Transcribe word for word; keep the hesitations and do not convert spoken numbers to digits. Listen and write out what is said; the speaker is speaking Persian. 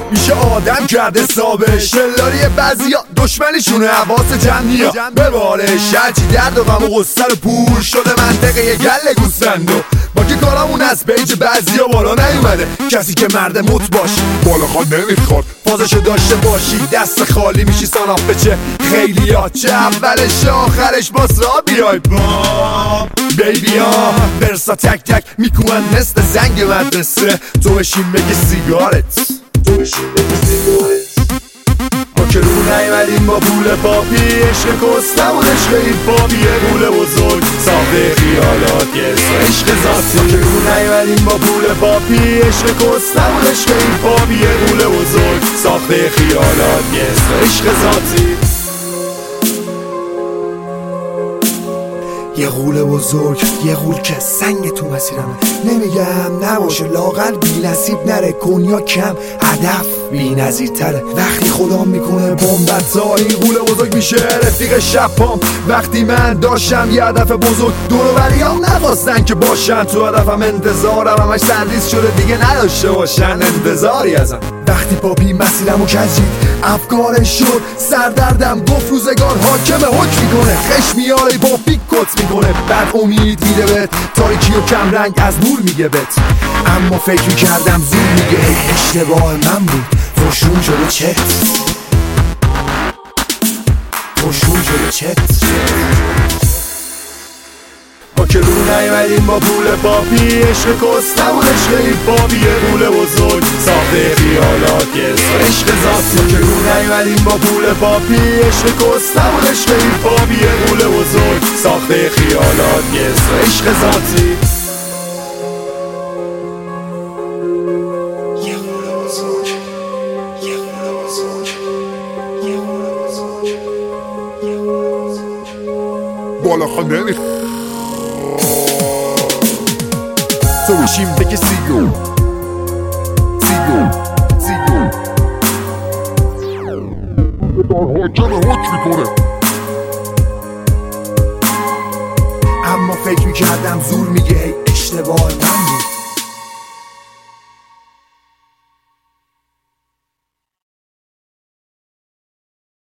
میشه آدم کرد حسابش. شلاری بعضیا دشمنیشونه حواس جمعیا به بالش. هرچی درد و غم و غصه رو پور شده منطقه یه گله گوسفندو. با که کارمون از پیج بعضیا بالا نیومده. کسی که مرد مت باشی بالا خواه نمیخواد فازشو داشته باشی. دست خالی میشی ساناف بچه خیلی ها. چه اولش آخرش باز را بیای با بیبی ها. برسا تک تک میکنن مثل زنگ مدرسه. تو بشین بگی سیگارت تو بشین بگی سیگارت. ما که رو نیومدیم با پول پاپی. عشق کستمون عشق این پاپی. یه پول بزرگ ساخته خیالات یه عشق ذاتی. ما که رو نیومدیم با پول پاپی. عشق کستمون عشق این پاپی. یه پول بزرگ ساخته خیالات یه عشق ذاتی. یه غول بزرگ یه غول که سنگ تو مسیرمه. نمیگم نباشه لاغر بی نصیب نره. کنیا کم هدف بی نظیر تره. وقتی خدا میکنه بومبتا این غول بزرگ میشه رفیق شبام. وقتی من داشتم یه هدف بزرگ دور بریام نخواستن که باشن تو هدفم. انتظارم همش سردیز شده دیگه نداشته باشن انتظاری ازم. وقتی پاپی مسیرمو کجید افکارش شد سردردم. گفت روزگار حاکم حکم میکنه. خش میاره با پیک کت میکنه. بعد امید میده بهت تاریکی و کم رنگ از نور میگه بهت. اما فکر میکردم زور میگه اشتباه من بود. روشون شده چت روشون شده چت. ما که رو نیومدیم با پول پاپی. عشق کستمون عشق این پاپی. یه پول بزرگ ساخته خیالات یه عشق ذاتی. ما که رو نیومدیم با پول پاپی. عشق کستمون عشق این پاپی. یه پول بزرگ ساخته خیالات یه عشق ذاتی. بالا خواه نمیخ تو بشیم بگه سیگو سیگو سیگو. دار حاکم حکم میکنه. اما فکر میکردم زور میگه اشتباه من